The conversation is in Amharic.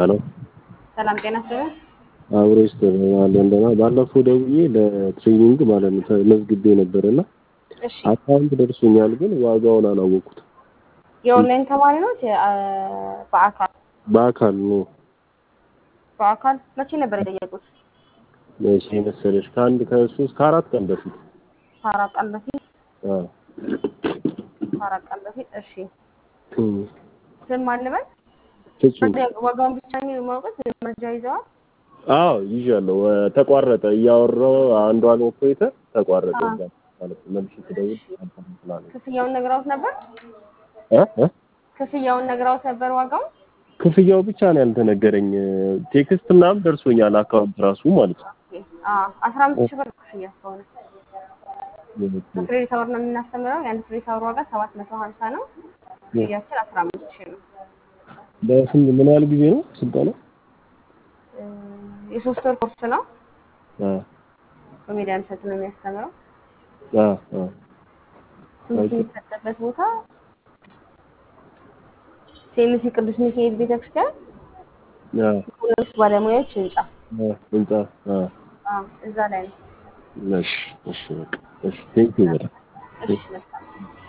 ሄሎ ሰላም ጤና ይስጥልኝ። አብሮስ እንደና ባለፈው ደውዬ ለትሬኒንግ ማለት ነው ተመዝግቤ ነበርና እሺ አካውንት ደርሶኛል ግን ዋጋውን አላወቅኩትም። የኦንላይን ተማሪ ነው በአካል ነው። በአካል መቼ ነበር የጠየቁት? መቼ መሰለሽ ከ3 ከ4 ቀን በፊት። ከአራት ቀን በፊት አዎ ከአራት ቀን በፊት እሺ። እም ስም አለበት ፍጹም ዋጋውን ብቻ ነው የማውቀው መረጃ ይዘዋል? አዎ ይዣለሁ። ተቋረጠ እያወራሁ አንዷን ኦፕሬተር ተቋረጠ ማለት ነው። መልሼ ትደውል አልተመጣጣም። ክፍያውን ነግራውት ነበር? ክፍያውን ነግራውት ነበር ዋጋው? ክፍያው ብቻ ነው ያልተነገረኝ። ቴክስት ምናምን ደርሶኛል አካውንት ራሱ ማለት ነው። 15000 ብር ክፍያ ከሆነ በክሬዲት አወር ነው የምናስተምረው። የአንድ ክሬዲት አወር ዋጋ 750 ነው። ክፍያችን 15000 ነው። በስንት ምን ያህል ጊዜ ነው ስልጠናው? የሶስት ወር ኮርስ ነው። ኮሜዲያን ሰጥ ነው የሚያስተምረው። ትምህርት የሚሰጥበት ቦታ ሴሚሲ ቅዱስ ሚካኤል ቤተክርስቲያን ሁለት ባለሙያዎች ህንጻ እዛ ላይ ነው። እሺ ቴንክ ዩ በጣም። እሺ